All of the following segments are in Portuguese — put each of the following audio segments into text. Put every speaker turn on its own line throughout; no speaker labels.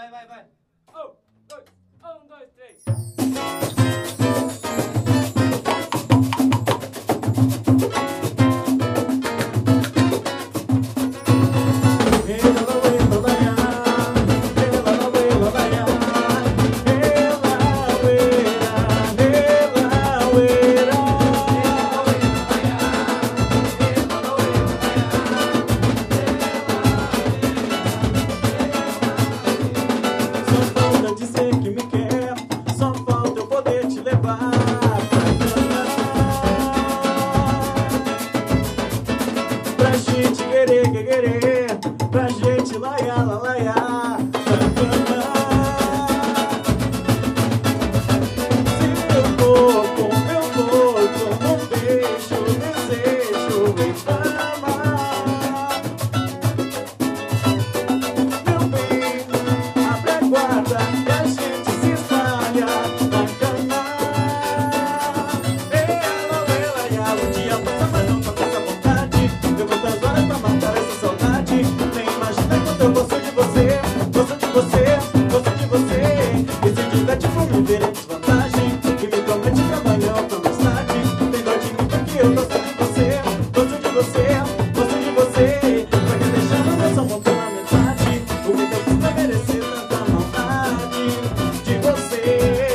vai. Um, dois, três.
Pra gente laiar, laiar. Se eu for com meu corpo, um beijo, desejo, vem pra amar. Meu bem, abre a guarda e a gente se espalha na cama. Um dia passa, mas não passa essa vontade. Eu vou das horas pra matar essa saudade. Nem imagina quanto eu gosto de você, gosto de você, gosto de você. E se diverte por me ver em desvantagem, e me promete que amanhã ou pra mais tarde. Tem dó de mim porque eu gosto de você, gosto de você, gosto de você. Pra que deixando nossa mão pela metade, o que eu fiz pra merecer tanta maldade de você.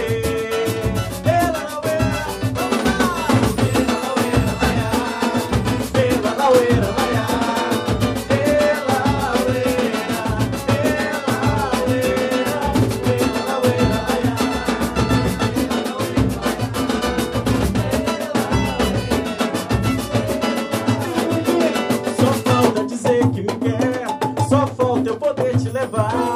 Ela não é, vamos lá. Ela não é, só falta dizer que me quer, só falta eu poder te levar.